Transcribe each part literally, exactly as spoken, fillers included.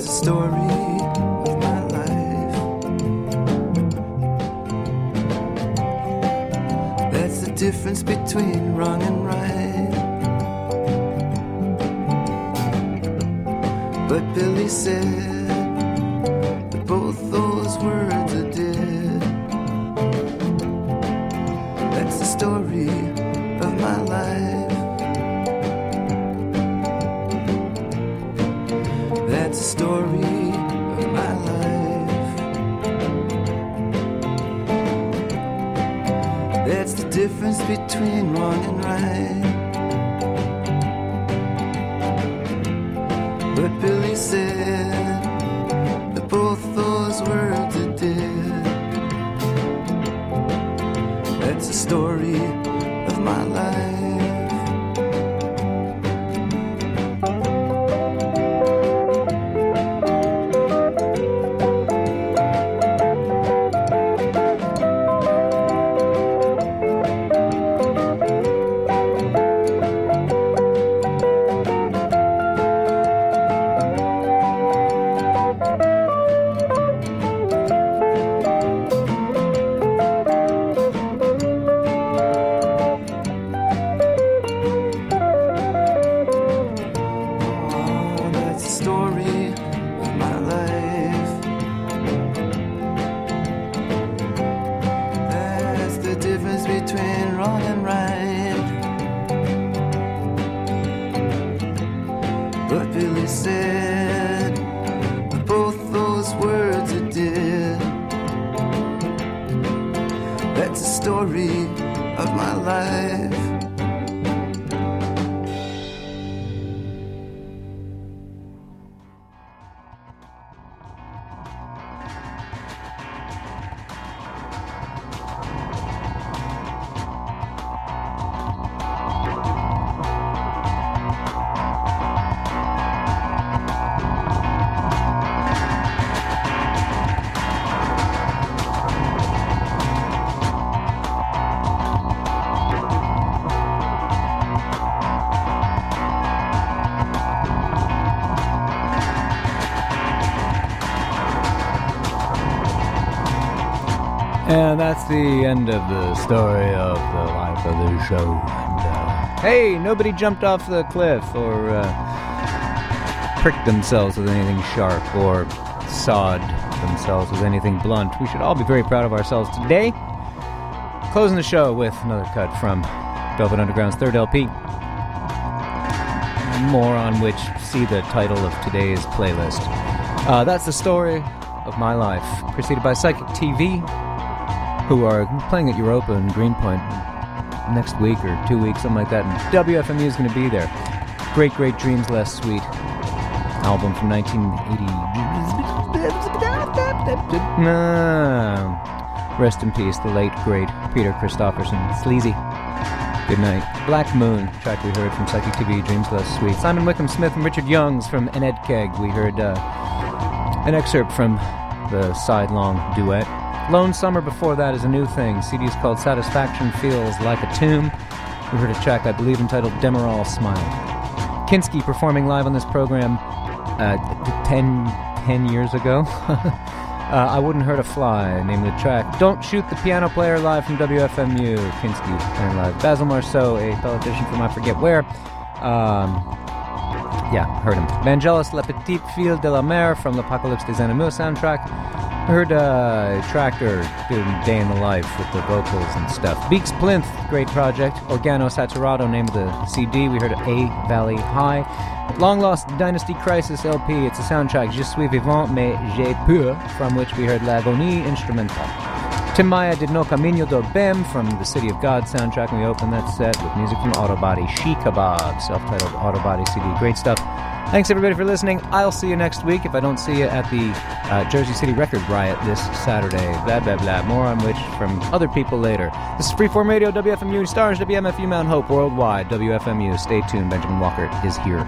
That's a story of my life. That's the difference between wrong and right. But Billy said that both those words are dead. That's the story of my life. That's the story of my life. That's the difference between wrong and right. But Billy said that both those words are dead. That's the story of my life. And that's the end of the story of the life of the show. And, uh, hey, nobody jumped off the cliff or uh, pricked themselves with anything sharp or sawed themselves with anything blunt. We should all be very proud of ourselves today. Closing the show with another cut from Velvet Underground's third L P. More on which see the title of today's playlist. Uh, that's the story of my life, preceded by Psychic T V, who are playing at Europa in Greenpoint next week or two weeks, something like that, and W F M U is going to be there. Great, Great Dreams, Less Sweet album from nineteen eighty. Nah. Rest in peace, the late, great Peter Christopherson. Sleazy. Good night. Black Moon, track we heard from Psychic T V, Dreams Less Sweet. Simon Wickham Smith and Richard Youngs from Ened Keg. We heard uh, an excerpt from the sidelong duet. Lone Summer before that is a new thing. C D is called Satisfaction Feels Like a Tomb. We heard a track, I believe, entitled Demerol Smile. Kinski performing live on this program uh, ten, ten years ago. uh, I Wouldn't Hurt a Fly, name of the track. Don't Shoot the Piano Player live from W F M U. Kinski playing live. Basil Marceau, a politician from I forget where. Um, yeah, heard him. Vangelis La Petite Fille de la Mer from l'Apocalypse des Animaux soundtrack. I heard uh, Tractor doing Day in the Life with the vocals and stuff. Beaks Plinth, great project. Organo Saturato, name of the C D. We heard A Valley High. Long Lost Dynasty Crisis L P. It's a soundtrack, Je suis vivant mais j'ai peur, from which we heard L'Agonie Instrumental. Tim Maya did No Camino do Bem from the City of God soundtrack, and we opened that set with music from Autobody. She Kebab, self-titled Autobody C D. Great stuff. Thanks, everybody, for listening. I'll see you next week if I don't see you at the uh, Jersey City Record Riot this Saturday. Blah, blah, blah. More on which from other people later. This is Freeform Radio, W F M U, Stars, W M F U, Mount Hope, worldwide, W F M U. Stay tuned. Benjamin Walker is here.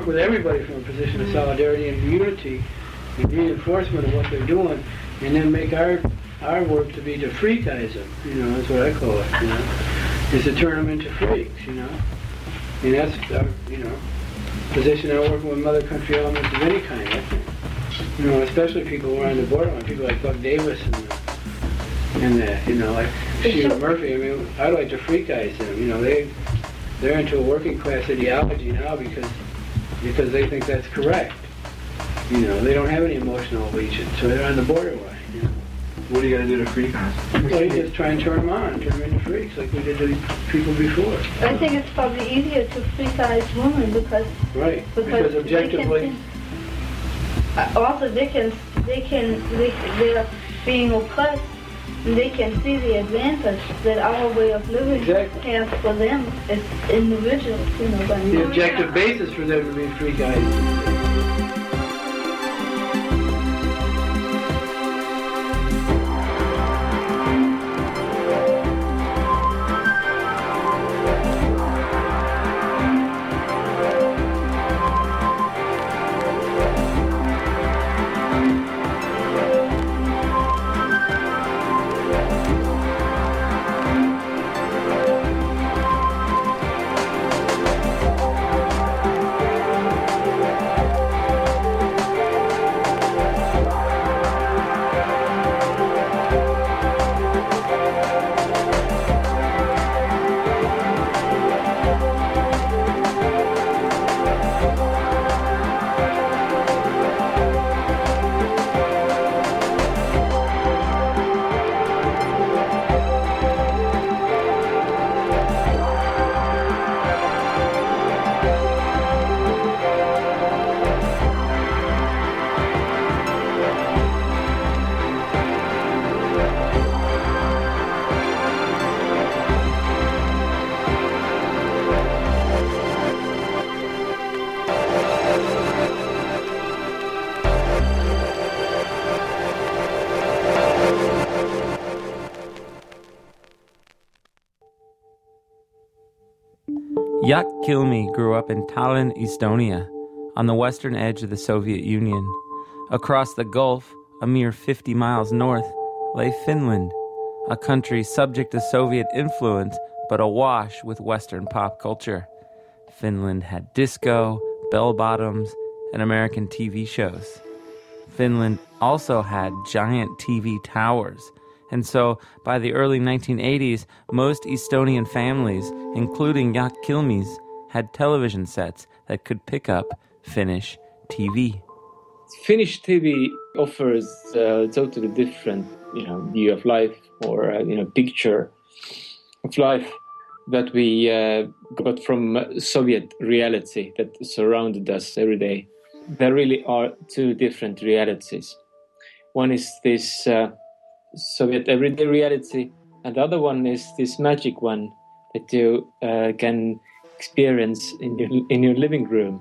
work with everybody from a position of solidarity and unity and reinforcement of what they're doing, and then make our our work to be to freakize them. You know, that's what I call it. You know, is to turn them into freaks. You know, and that's our, you know, position I'm working with mother country elements of any kind. I think. You know, especially people who are on the borderline, people like Buck Davis and the, and the, you know, like Sheila Murphy. I mean, I like to freakize them. You know, they they're into a working class ideology now because because they think that's correct. You know, they don't have any emotional allegiance, so they're on the borderline. You know? What are you going to do to freakers? Well, you just try and turn them on, turn them into freaks like we did to people before. I think it's probably easier to freakize women because right because, because objectively. They can, uh, also, they can they can they they're being oppressed. And they can see the advantage that our way of living exactly. has for them as individuals. You know, by the objective basis for them to be freakized. Jaak Kilmi grew up in Tallinn, Estonia, on the western edge of the Soviet Union. Across the Gulf, a mere fifty miles north, lay Finland, a country subject to Soviet influence but awash with Western pop culture. Finland had disco, bell-bottoms, and American T V shows. Finland also had giant T V towers, and so by the early nineteen eighties, most Estonian families, including Jaak Kilmi's, had television sets that could pick up Finnish T V. Finnish T V offers a totally different, you know, view of life, or uh, you know, picture of life that we uh, got from Soviet reality that surrounded us every day. There really are two different realities. One is this uh, Soviet everyday reality, and the other one is this magic one that you uh, can experience in your in your living room.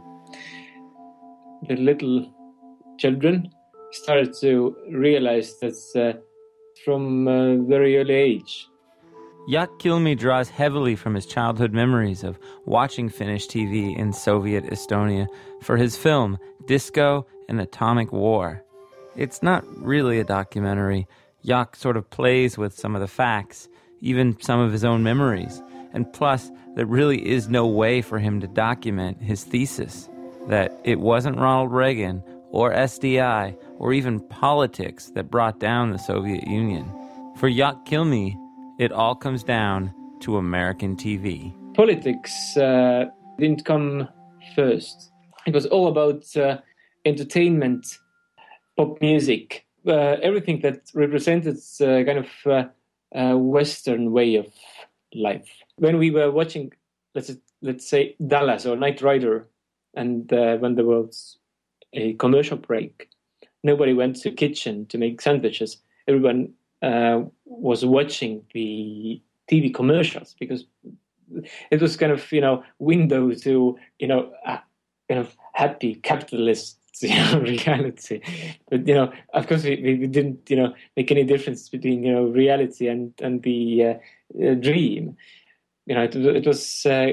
The little children started to realize that uh, from a very early age. Jaak Kilmi draws heavily from his childhood memories of watching Finnish T V in Soviet Estonia for his film Disco and Atomic War. It's not really a documentary. Jaak sort of plays with some of the facts, even some of his own memories. And plus, there really is no way for him to document his thesis, that it wasn't Ronald Reagan or S D I or even politics that brought down the Soviet Union. For Jaak Kilmi, it all comes down to American T V. Politics uh, didn't come first. It was all about uh, entertainment, pop music, uh, everything that represented uh, kind of uh, a Western way of life. When we were watching, let's let's say Dallas or Knight Rider, and uh, when there was a commercial break, nobody went to the kitchen to make sandwiches. Everyone uh, was watching the T V commercials because it was kind of, you know, window to, you know, a kind of happy capitalist, you know, reality. But, you know, of course we, we didn't, you know, make any difference between, you know, reality and, and the uh, uh, dream. You know, it, it was uh,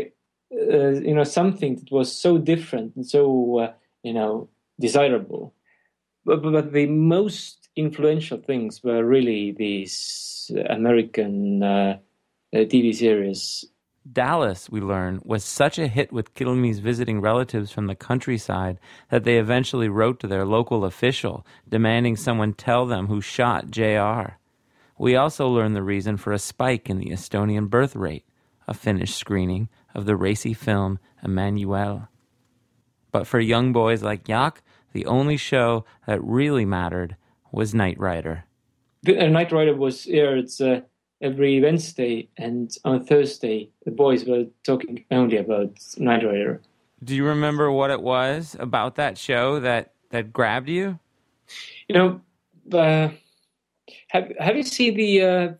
uh, you know, something that was so different and so, uh, you know, desirable. But, but the most influential things were really these American uh, uh, T V series. Dallas, we learn, was such a hit with Kilme's visiting relatives from the countryside that they eventually wrote to their local official, demanding someone tell them who shot J R. We also learn the reason for a spike in the Estonian birth rate, a Finnish screening of the racy film Emmanuel. But for young boys like Jaak, the only show that really mattered was Knight Rider. The uh, Knight Rider was aired uh, every Wednesday, and on Thursday, the boys were talking only about Knight Rider. Do you remember what it was about that show that, that grabbed you? You know, uh, have have you seen the uh,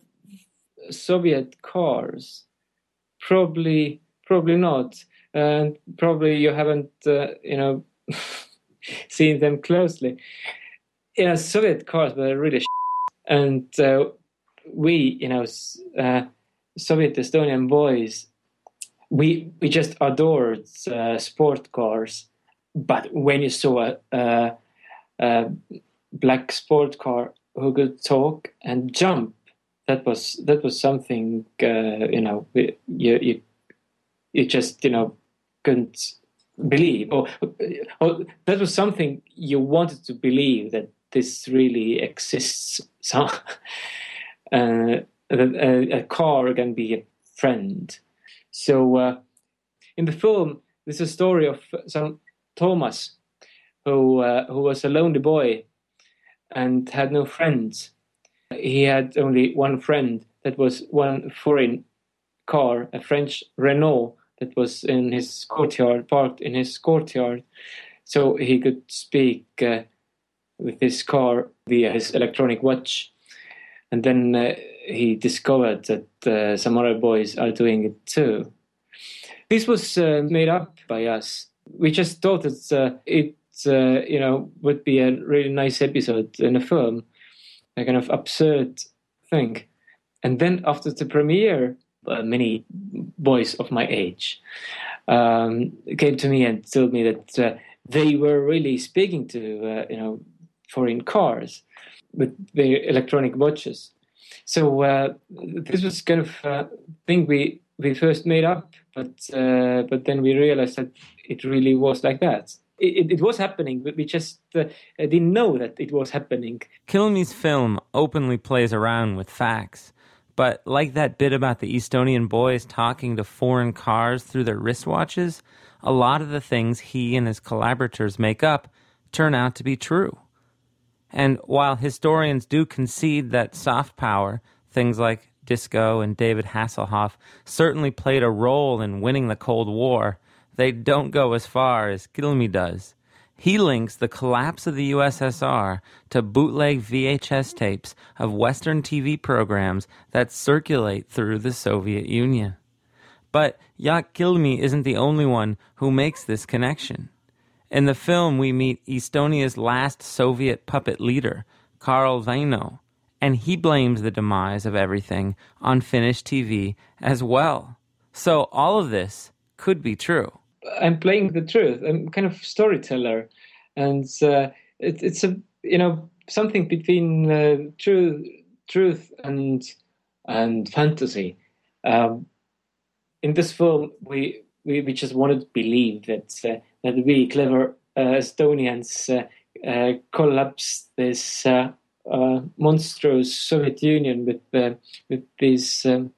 Soviet cars? Probably, probably not, and probably you haven't, uh, you know, seen them closely. Yeah, Soviet cars were really, and uh, we, you know, uh, Soviet Estonian boys, we we just adored uh, sport cars. But when you saw a, a, a black sport car who could talk and jump, that was that was something uh, you know you you you just you know couldn't believe, or, or that was something you wanted to believe that this really exists. So uh, that a, a car can be a friend. So uh, in the film, there's a story of some Thomas who uh, who was a lonely boy and had no friends. He had only one friend that was one foreign car, a French Renault that was in his courtyard, parked in his courtyard. So he could speak uh, with his car via his electronic watch. And then uh, he discovered that uh, some other boys are doing it too. This was uh, made up by us. We just thought that uh, it uh, you know, would be a really nice episode in a film, a kind of absurd thing. And then after the premiere, uh, many boys of my age um, came to me and told me that uh, they were really speaking to, uh, you know, foreign cars with their electronic watches. So uh, this was kind of a thing we, we first made up, but uh, but then we realized that it really was like that. It, it was happening, but we just uh, didn't know that it was happening. Kilme's film openly plays around with facts, but like that bit about the Estonian boys talking to foreign cars through their wristwatches, a lot of the things he and his collaborators make up turn out to be true. And while historians do concede that soft power, things like disco and David Hasselhoff, certainly played a role in winning the Cold War, they don't go as far as Kilme does. He links the collapse of the U S S R to bootleg V H S tapes of Western T V programs that circulate through the Soviet Union. But Jaak Kilme isn't the only one who makes this connection. In the film, we meet Estonia's last Soviet puppet leader, Karl Vaino, and he blames the demise of everything on Finnish T V as well. So all of this could be true. I'm playing the truth. I'm kind of storyteller, and uh, it, it's a you know something between uh, truth, truth and and fantasy. Um, in this film, we, we we just wanted to believe that uh, that we clever uh, Estonians uh, uh, collapsed this uh, uh, monstrous Soviet Union with uh, with these um,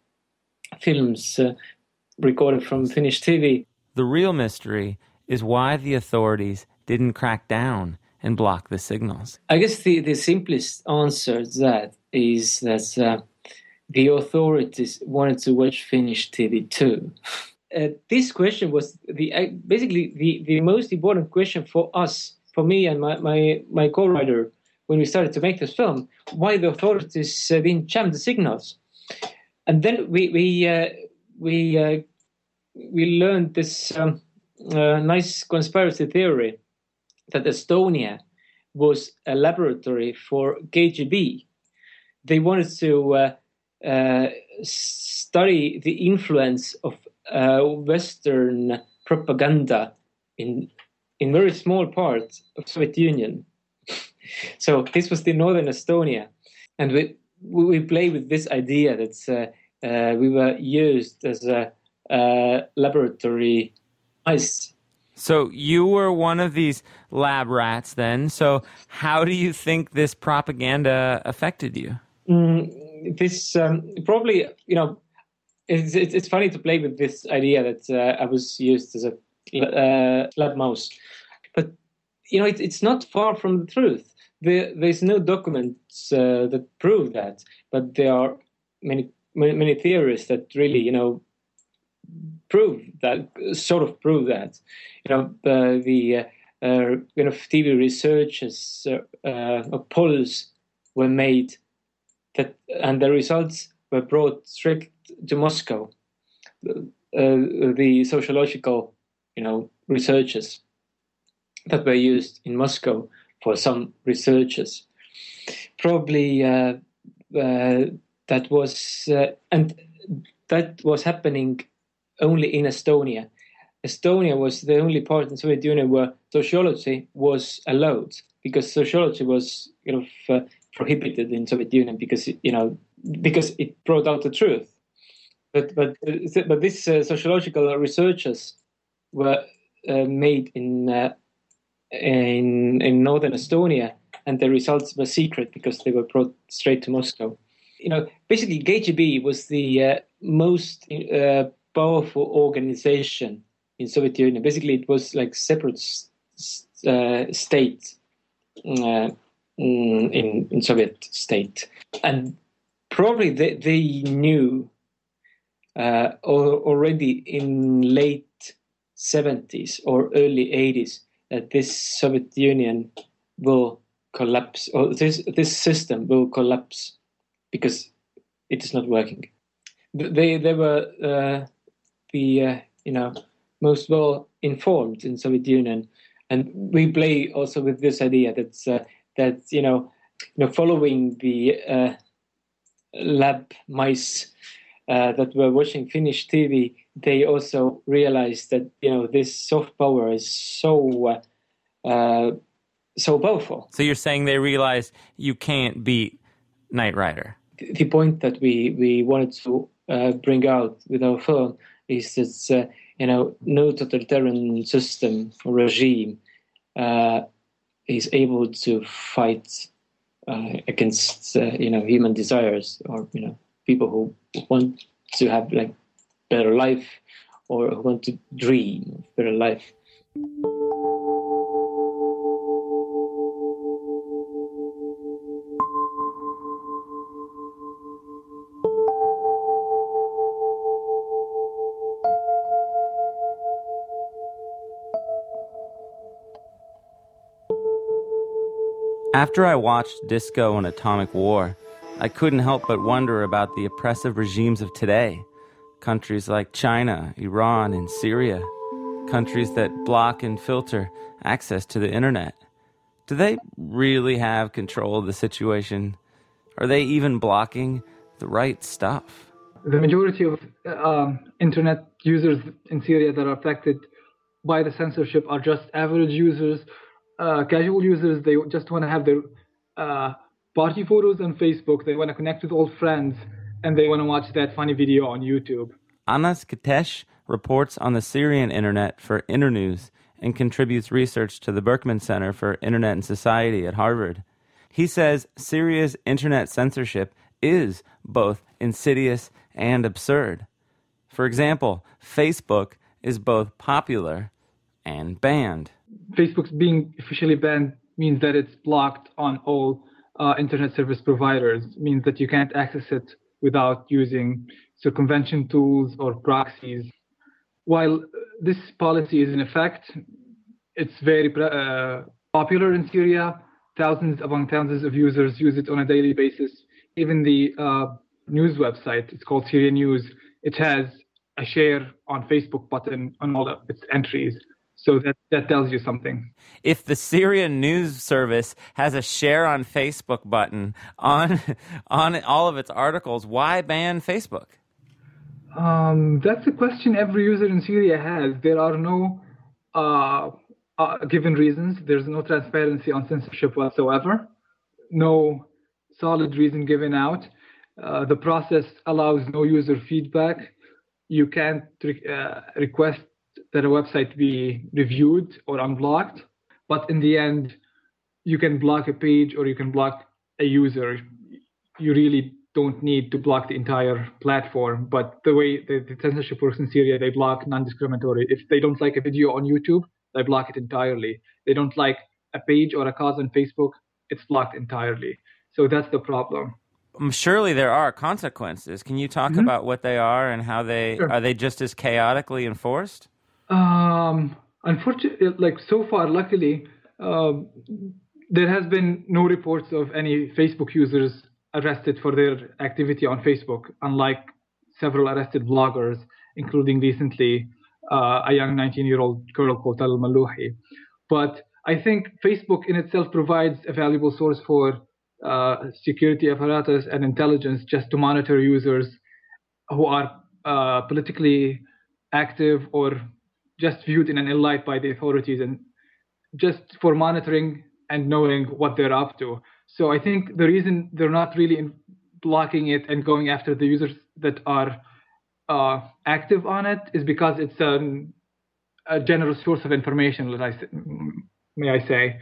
films uh, recorded from Finnish T V. The real mystery is why the authorities didn't crack down and block the signals. I guess the, the simplest answer to that is that uh, the authorities wanted to watch Finnish T V too. Uh, this question was the uh, basically the, the most important question for us, for me and my, my, my co-writer, when we started to make this film, why the authorities uh, didn't jam the signals. And then we we uh, we uh, we learned this um, uh, nice conspiracy theory that Estonia was a laboratory for K G B. They wanted to uh, uh, study the influence of uh, Western propaganda in in very small parts of Soviet Union. So this was the northern Estonia, and we we play with this idea that uh, uh, we were used as a uh, laboratory mice. So you were one of these lab rats then. So how do you think this propaganda affected you? Mm, this um, probably, you know, it's, it's it's funny to play with this idea that uh, I was used as a uh, lab mouse, but you know, it, it's not far from the truth. There, there's no documents uh, that prove that, but there are many, many many theories that really, you know, prove that, sort of prove that. You know, uh, the uh, uh, kind of T V researches uh, uh, polls were made, that, and the results were brought straight to Moscow. Uh, the sociological, you know, researches that were used in Moscow for some researchers, probably uh, uh, that was, uh, and that was happening only in Estonia. Estonia was the only part in the Soviet Union where sociology was allowed, because sociology was, you know, uh, prohibited in Soviet Union because, you know, because it brought out the truth. But but uh, but these uh, sociological researches were uh, made in uh, in in northern Estonia, and the results were secret because they were brought straight to Moscow. You know, basically, K G B was the uh, most uh, powerful organization in Soviet Union. Basically, it was like separate uh, state uh, in in Soviet state, and probably they they knew uh, already in late seventies or early eighties that this Soviet Union will collapse, or this this system will collapse because it is not working. They they were uh, the uh, you know most well informed in Soviet Union, and we play also with this idea that uh, that you know you know following the uh, lab mice uh, that were watching Finnish T V, they also realized that you know this soft power is so uh, uh, so powerful. So you're saying they realized you can't beat Knight Rider. The point that we we wanted to uh, bring out with our film is that uh, you know no totalitarian system or regime uh, is able to fight uh, against uh, you know human desires, or you know people who want to have like better life, or who want to dream of better life. After I watched Disco and Atomic War, I couldn't help but wonder about the oppressive regimes of today. Countries like China, Iran, and Syria. Countries that block and filter access to the internet. Do they really have control of the situation? Are they even blocking the right stuff? The majority of uh, internet users in Syria that are affected by the censorship are just average users. Uh, casual users, they just want to have their uh, party photos on Facebook. They want to connect with old friends, and they want to watch that funny video on YouTube. Anas Katesh reports on the Syrian internet for Internews and contributes research to the Berkman Center for Internet and Society at Harvard. He says Syria's internet censorship is both insidious and absurd. For example, Facebook is both popular and banned. Facebook's being officially banned means that it's blocked on all uh, internet service providers. It means that you can't access it without using circumvention tools or proxies. While this policy is in effect, it's very uh, popular in Syria. Thousands upon thousands of users use it on a daily basis. Even the uh, news website, it's called Syria News, it has a share on Facebook button on all of its entries. So that, that tells you something. If the Syrian news service has a share on Facebook button on on all of its articles, why ban Facebook? Um, that's a question every user in Syria has. There are no uh, uh, given reasons. There's no transparency on censorship whatsoever. No solid reason given out. Uh, the process allows no user feedback. You can't re- uh, request that a website be reviewed or unblocked. But in the end, you can block a page or you can block a user. You really don't need to block the entire platform. But the way the, the censorship works in Syria, they block non-discriminatory. If they don't like a video on YouTube, they block it entirely. They don't like a page or a cause on Facebook, it's blocked entirely. So that's the problem. Surely there are consequences. Can you talk mm-hmm. about what they are and how they sure. are they just as chaotically enforced? Um, unfortunately, like so far, luckily, uh, there has been no reports of any Facebook users arrested for their activity on Facebook, unlike several arrested bloggers, including recently uh, a young nineteen-year-old girl called Al Malouhi. But I think Facebook in itself provides a valuable source for uh, security apparatus and intelligence just to monitor users who are uh, politically active or just viewed in an ill light by the authorities, and just for monitoring and knowing what they're up to. So I think the reason they're not really in blocking it and going after the users that are uh, active on it is because it's an, a general source of information, let I say, may I say.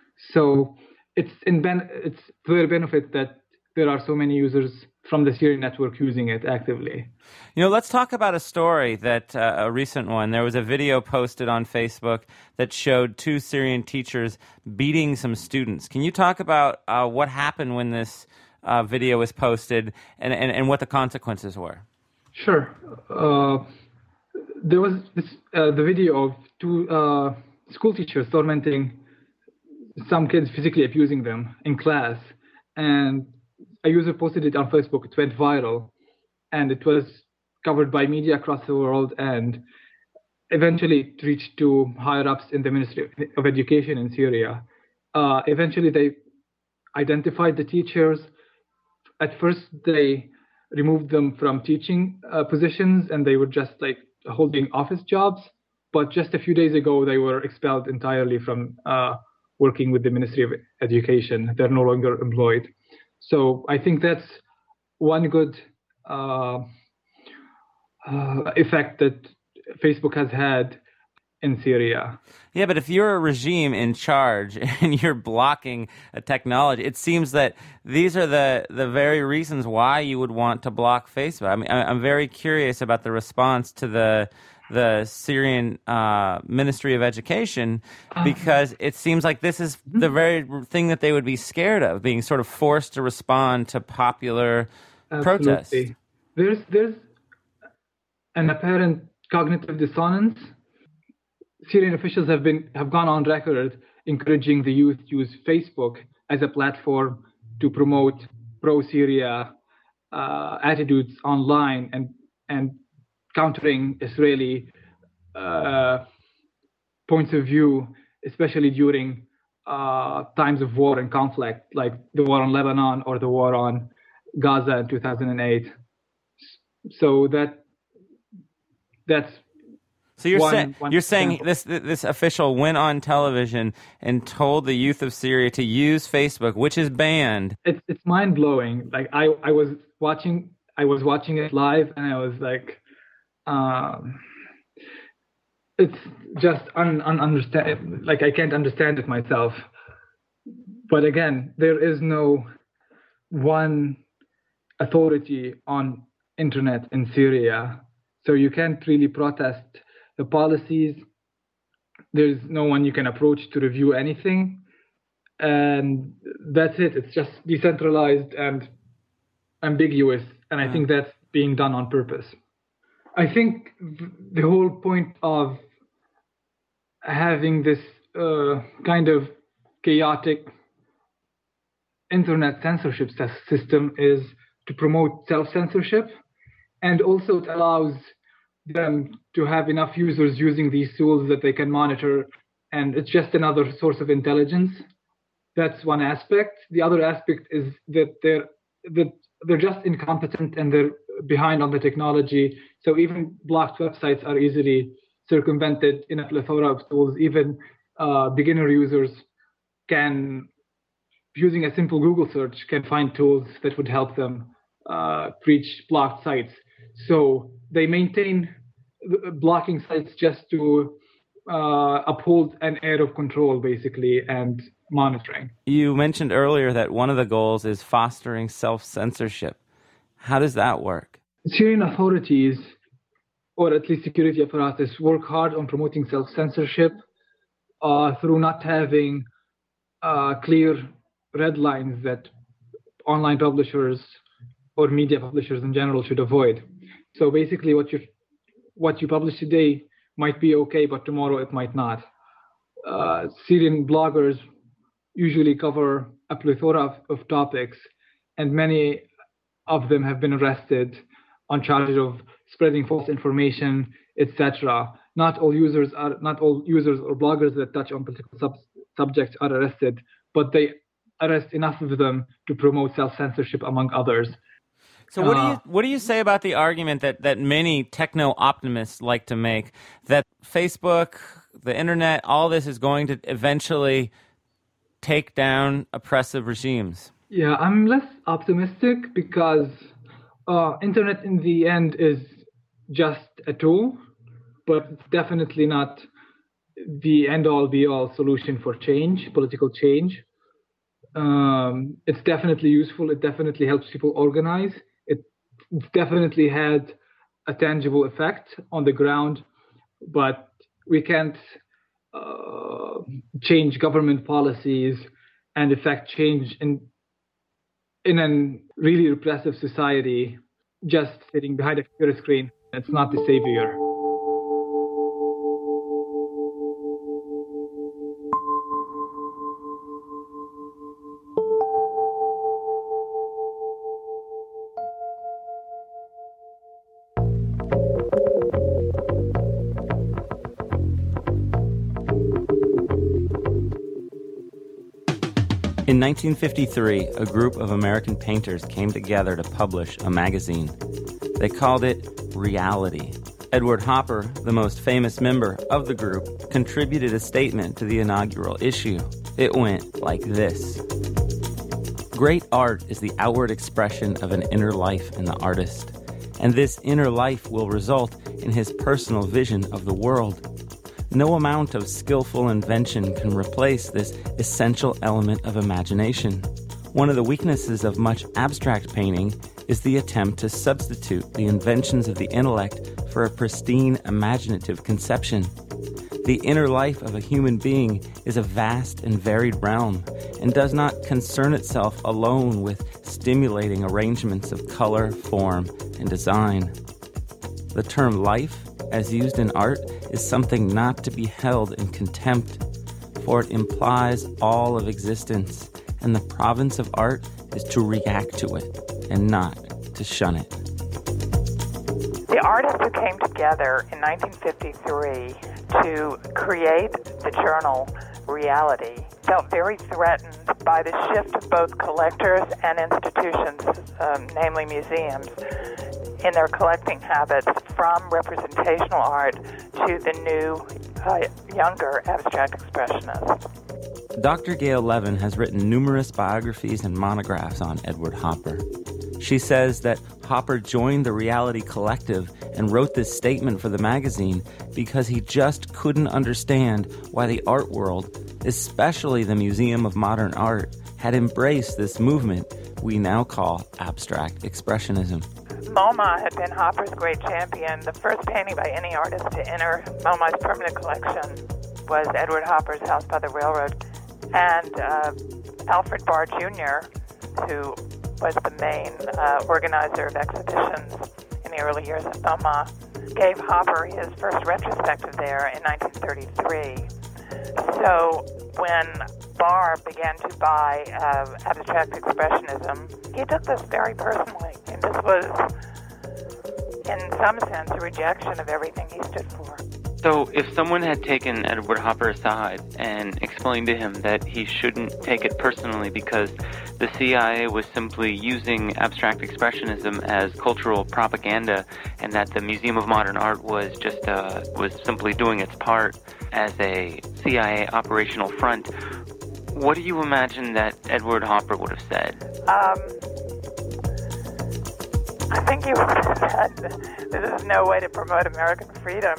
So it's in ben- it's to their benefit that there are so many users from the Syrian network using it actively. You know, let's talk about a story that, uh, a recent one. There was a video posted on Facebook that showed two Syrian teachers beating some students. Can you talk about uh, what happened when this uh, video was posted and, and, and what the consequences were? Sure. Uh, there was this, uh, the video of two uh, school teachers tormenting some kids, physically abusing them in class. And a user posted it on Facebook. It went viral, and it was covered by media across the world, and eventually it reached to higher ups in the Ministry of Education in Syria. Uh, eventually they identified the teachers. At first they removed them from teaching uh, positions, and they were just like holding office jobs. But just a few days ago, they were expelled entirely from uh, working with the Ministry of Education. They're no longer employed. So I think that's one good uh, uh, effect that Facebook has had in Syria. Yeah, but if you're a regime in charge and you're blocking a technology, it seems that these are the, the very reasons why you would want to block Facebook. I mean, I'm very curious about the response to the the Syrian uh, Ministry of Education, because it seems like this is the very thing that they would be scared of, being sort of forced to respond to popular Absolutely. protests. There's there's an apparent cognitive dissonance. Syrian officials have been have gone on record encouraging the youth to use Facebook as a platform to promote pro-Syria uh, attitudes online and and countering Israeli uh, points of view, especially during uh, times of war and conflict, like the war on Lebanon or the war on Gaza in two thousand eight. So that that's So you're one, saying one you're saying example. this this official went on television and told the youth of Syria to use Facebook, which is banned. It's it's mind blowing. Like I, I was watching I was watching it live, and I was like, um, it's just un, un understand. Like I can't understand it myself. But again, there is no one authority on internet in Syria, so you can't really protest the policies. There's no one you can approach to review anything, and that's it. It's just decentralized and ambiguous, and I think that's being done on purpose. I think the whole point of having this uh, kind of chaotic internet censorship system is to promote self-censorship, and also it allows them to have enough users using these tools that they can monitor, and it's just another source of intelligence. That's one aspect. The other aspect is that they're that they're just incompetent, and they're behind on the technology. So even blocked websites are easily circumvented in a plethora of tools. Even uh, beginner users can, using a simple Google search, can find tools that would help them uh, reach blocked sites. So they maintain blocking sites just to uh, uphold an air of control, basically, and monitoring. You mentioned earlier that one of the goals is fostering self-censorship. How does that work? Syrian authorities, or at least security apparatus, work hard on promoting self-censorship uh, through not having uh, clear red lines that online publishers or media publishers in general should avoid. So basically what you what you publish today might be okay, but tomorrow it might not. Uh, Syrian bloggers usually cover a plethora of, of topics, and many of them have been arrested on charges of spreading false information, et cetera. Not all users are not all users or bloggers that touch on political sub- subjects are arrested, but they arrest enough of them to promote self-censorship, among others. So what do you what do you say about the argument that, that many techno-optimists like to make, that Facebook, the internet, all this is going to eventually take down oppressive regimes? Yeah, I'm less optimistic because uh, internet in the end is just a tool, but it's definitely not the end-all be-all solution for change, political change. Um, it's definitely useful. It definitely helps people organize. It, it's definitely had a tangible effect on the ground, but we can't uh, change government policies and effect change in in a really repressive society just sitting behind a computer screen. It's not the savior. In nineteen fifty-three, a group of American painters came together to publish a magazine. They called it Reality. Edward Hopper, the most famous member of the group, contributed a statement to the inaugural issue. It went like this. Great art is the outward expression of an inner life in the artist, and this inner life will result in his personal vision of the world. No amount of skillful invention can replace this essential element of imagination. One of the weaknesses of much abstract painting is the attempt to substitute the inventions of the intellect for a pristine imaginative conception. The inner life of a human being is a vast and varied realm and does not concern itself alone with stimulating arrangements of color, form, and design. The term life, as used in art, is something not to be held in contempt, for it implies all of existence, and the province of art is to react to it and not to shun it. The artists who came together in nineteen fifty-three to create the journal Reality felt very threatened by the shift of both collectors and institutions, um, namely museums, in their collecting habits from representational art to the new, uh, younger abstract expressionists. Doctor Gail Levin has written numerous biographies and monographs on Edward Hopper. She says that Hopper joined the Reality Collective and wrote this statement for the magazine because he just couldn't understand why the art world, especially the Museum of Modern Art, had embraced this movement we now call abstract expressionism. MoMA had been Hopper's great champion. The first painting by any artist to enter MoMA's permanent collection was Edward Hopper's House by the Railroad. And uh, Alfred Barr Junior, who was the main uh, organizer of exhibitions in the early years of MoMA, gave Hopper his first retrospective there in nineteen thirty-three. So when Barr began to buy uh, abstract expressionism, he took this very personally. And this was, in some sense, a rejection of everything he stood for. So if someone had taken Edward Hopper aside and explained to him that he shouldn't take it personally because the C I A was simply using abstract expressionism as cultural propaganda, and that the Museum of Modern Art was just uh, was simply doing its part as a C I A operational front, what do you imagine that Edward Hopper would have said? Um, I think he would have said, this is no way to promote American freedom.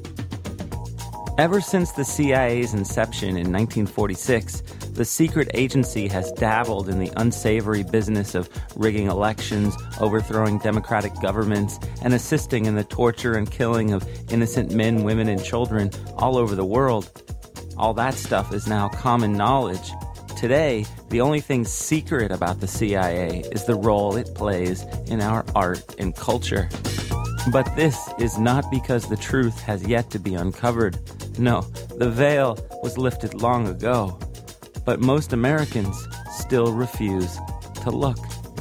Ever since the C I A's inception in nineteen forty-six, the secret agency has dabbled in the unsavory business of rigging elections, overthrowing democratic governments, and assisting in the torture and killing of innocent men, women, and children all over the world. All that stuff is now common knowledge. Today, the only thing secret about the C I A is the role it plays in our art and culture. But this is not because the truth has yet to be uncovered. No, the veil was lifted long ago. But most Americans still refuse to look.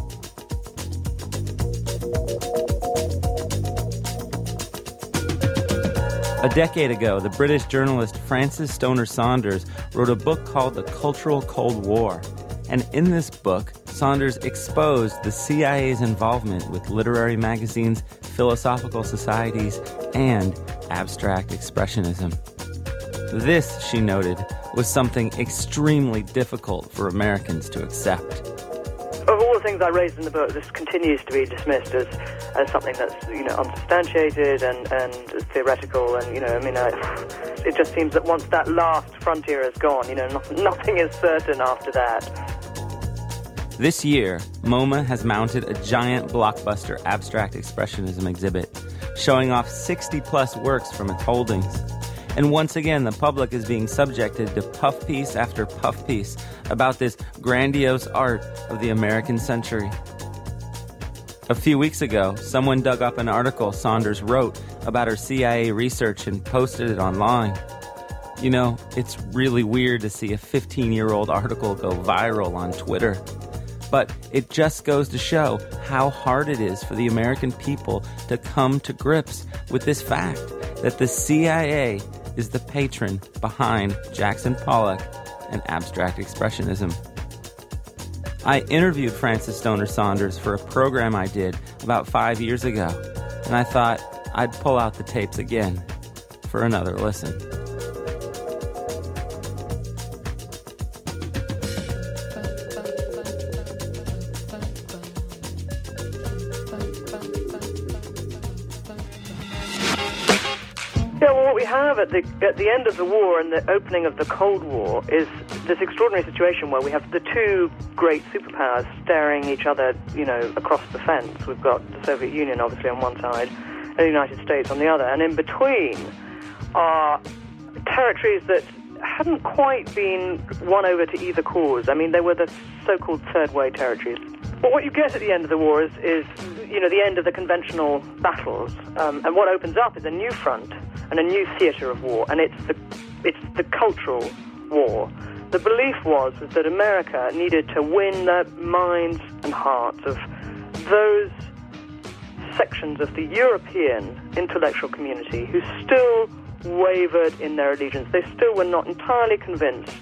A decade ago, the British journalist Francis Stoner Saunders wrote a book called The Cultural Cold War. And in this book, Saunders exposed the C I A's involvement with literary magazines, philosophical societies, and abstract expressionism. This, she noted, was something extremely difficult for Americans to accept. Of all the things I raised in the book, this continues to be dismissed as, as something that's, you know, unsubstantiated and, and theoretical, and, you know, I mean, I, it just seems that once that last frontier is gone, you know, nothing, nothing is certain after that. This year, MoMA has mounted a giant blockbuster abstract expressionism exhibit, showing off sixty plus works from its holdings. And once again, the public is being subjected to puff piece after puff piece about this grandiose art of the American century. A few weeks ago, someone dug up an article Saunders wrote about her C I A research and posted it online. You know, it's really weird to see a fifteen-year-old article go viral on Twitter. But it just goes to show how hard it is for the American people to come to grips with this fact that the C I A is the patron behind Jackson Pollock and abstract expressionism. I interviewed Francis Stoner Saunders for a program I did about five years ago, and I thought I'd pull out the tapes again for another listen. Have at the at the end of the war and the opening of the Cold War is this extraordinary situation where we have the two great superpowers staring each other, you know, across the fence. We've got the Soviet Union, obviously, on one side, and the United States on the other. And in between are territories that hadn't quite been won over to either cause. I mean, they were the so-called third-way territories. But what you get at the end of the war is, is you know, the end of the conventional battles. Um, and what opens up is a new front and a new theatre of war, and it's the it's the cultural war. The belief was, was that America needed to win the minds and hearts of those sections of the European intellectual community who still wavered in their allegiance. They still were not entirely convinced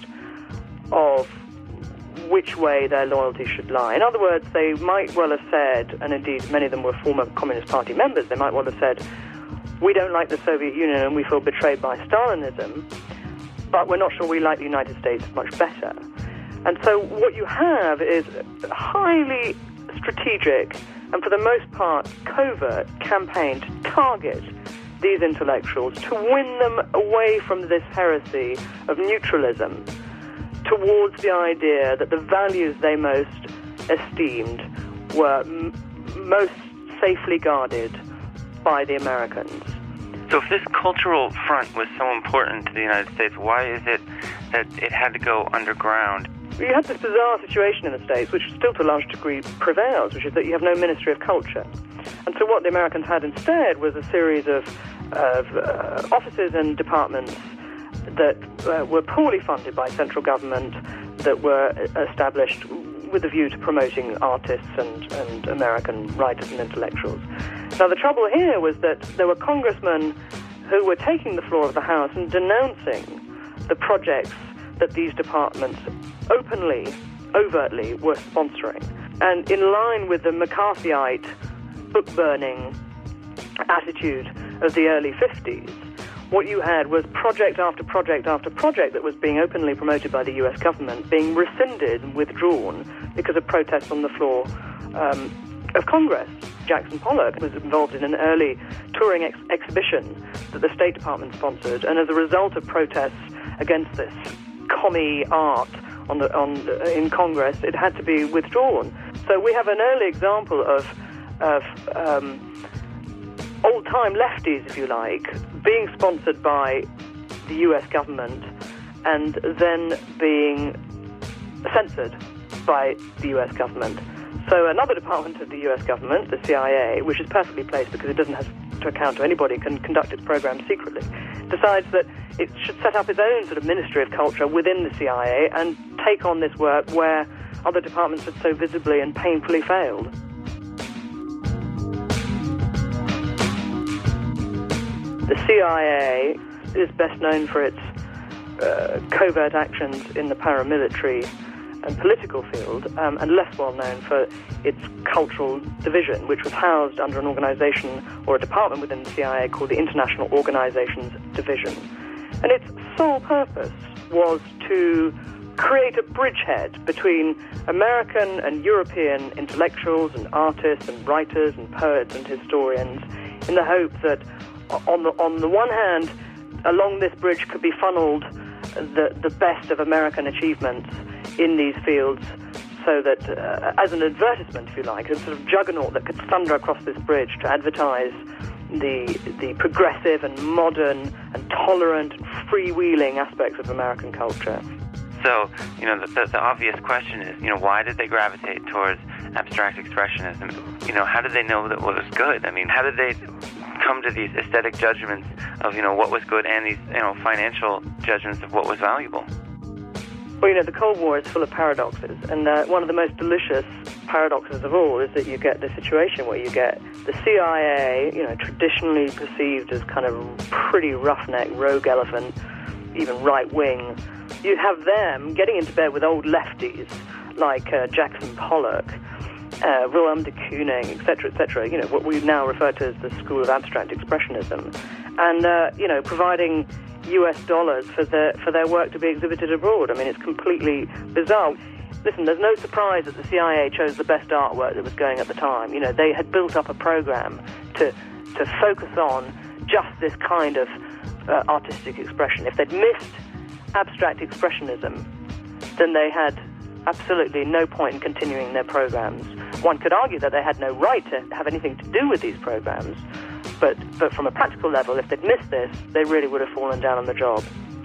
of which way their loyalty should lie. In other words, they might well have said, and indeed many of them were former Communist Party members, they might well have said, we don't like the Soviet Union and we feel betrayed by Stalinism, but we're not sure we like the United States much better. And so what you have is a highly strategic and for the most part covert campaign to target these intellectuals, to win them away from this heresy of neutralism towards the idea that the values they most esteemed were m- most safely guarded by the Americans. So if this cultural front was so important to the United States, why is it that it had to go underground? You had this bizarre situation in the States, which still to a large degree prevails, which is that you have no Ministry of Culture. And so what the Americans had instead was a series of, of uh, offices and departments that uh, were poorly funded by central government, that were established with a view to promoting artists and, and American writers and intellectuals. Now, the trouble here was that there were congressmen who were taking the floor of the House and denouncing the projects that these departments openly, overtly were sponsoring. And in line with the McCarthyite book-burning attitude of the early fifties, what you had was project after project after project that was being openly promoted by the U S government being rescinded and withdrawn because of protests on the floor um, of Congress. Jackson Pollock was involved in an early touring ex- exhibition that the State Department sponsored, and as a result of protests against this commie art on the, on the, in Congress, it had to be withdrawn. So we have an early example of, of um, old-time lefties, if you like, being sponsored by the U S government and then being censored by the U S government. So another department of the U S government, the C I A, which is perfectly placed because it doesn't have to account to anybody, can conduct its programs secretly, decides that it should set up its own sort of Ministry of Culture within the C I A and take on this work where other departments had so visibly and painfully failed. The C I A is best known for its uh, covert actions in the paramilitary and political field, um, and less well known for its cultural division, which was housed under an organization or a department within the C I A called the International Organizations Division. And its sole purpose was to create a bridgehead between American and European intellectuals and artists and writers and poets and historians, in the hope that on the on the one hand, along this bridge could be funneled the, the best of American achievements in these fields, so that uh, as an advertisement, if you like, a sort of juggernaut that could thunder across this bridge to advertise the the progressive and modern and tolerant and freewheeling aspects of American culture. So, you know, the, the, the obvious question is, you know, why did they gravitate towards abstract expressionism? You know, how did they know that what was good? I mean, how did they come to these aesthetic judgments of, you know, what was good and these, you know, financial judgments of what was valuable? Well, you know, the Cold War is full of paradoxes, and uh, one of the most delicious paradoxes of all is that you get the situation where you get the C I A, you know, traditionally perceived as kind of pretty roughneck, rogue elephant, even right-wing. You have them getting into bed with old lefties like uh, Jackson Pollock, uh, Willem de Kooning, et cetera, et cetera, you know, what we now refer to as the School of Abstract Expressionism, and, uh, you know, providing U S dollars for their, for their work to be exhibited abroad. I mean, it's completely bizarre. Listen, there's no surprise that the C I A chose the best artwork that was going at the time. You know, they had built up a program to, to focus on just this kind of uh, artistic expression. If they'd missed abstract expressionism, then they had absolutely no point in continuing their programs. One could argue that they had no right to have anything to do with these programs, but, but from a practical level, if they'd missed this, they really would have fallen down on the job.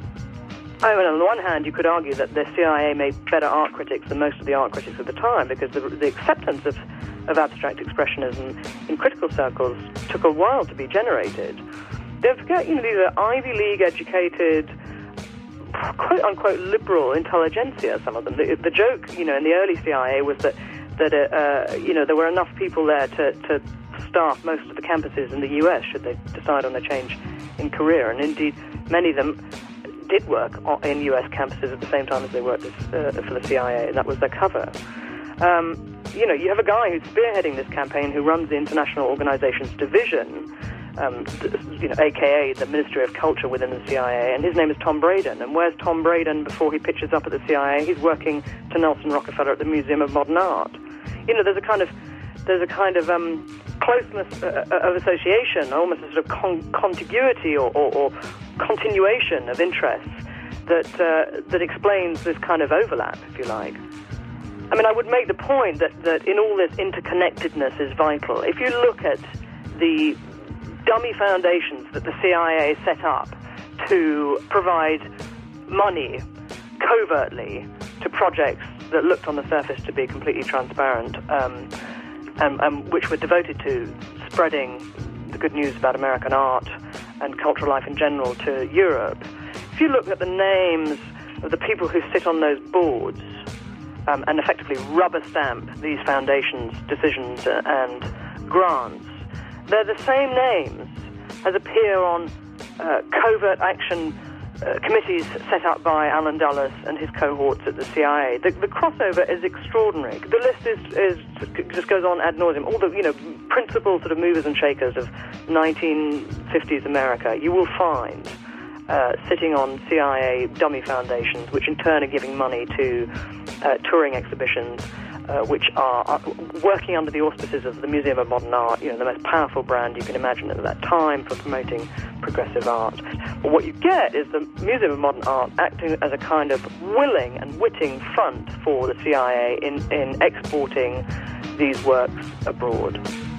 I mean, on the one hand, you could argue that the C I A made better art critics than most of the art critics of the time, because the, the acceptance of, of abstract expressionism in critical circles took a while to be generated. Don't forget, you know, these are Ivy League educated, quote-unquote liberal intelligentsia, some of them. The, the joke, you know, in the early C I A was that, that uh, you know, there were enough people there to, to staff most of the campuses in the U S should they decide on a change in career. And indeed, many of them did work in U S campuses at the same time as they worked as, uh, for the C I A, and that was their cover. Um, you know, you have a guy who's spearheading this campaign who runs the International Organizations Division, Um, you know, a k a the Ministry of Culture within the C I A, and his name is Tom Braden. And where's Tom Braden before he pitches up at the C I A? He's working to Nelson Rockefeller at the Museum of Modern Art. You know, there's a kind of there's a kind of um, closeness uh, of association, almost a sort of con- contiguity or, or, or continuation of interests that uh, that explains this kind of overlap, if you like. I mean, I would make the point that, that in all this interconnectedness is vital. If you look at the dummy foundations that the C I A set up to provide money covertly to projects that looked on the surface to be completely transparent, um, and, and which were devoted to spreading the good news about American art and cultural life in general to Europe. If you look at the names of the people who sit on those boards um, and effectively rubber stamp these foundations' decisions and grants, they're the same names as appear on uh, covert action uh, committees set up by Alan Dulles and his cohorts at the C I A. The, the crossover is extraordinary. The list is, is just goes on ad nauseum. All the you know principal sort of movers and shakers of nineteen fifties America you will find uh, sitting on C I A dummy foundations, which in turn are giving money to uh, touring exhibitions. Uh, which are, are working under the auspices of the Museum of Modern Art, you know, the most powerful brand you can imagine at that time for promoting progressive art. But what you get is the Museum of Modern Art acting as a kind of willing and witting front for the C I A in, in exporting these works abroad.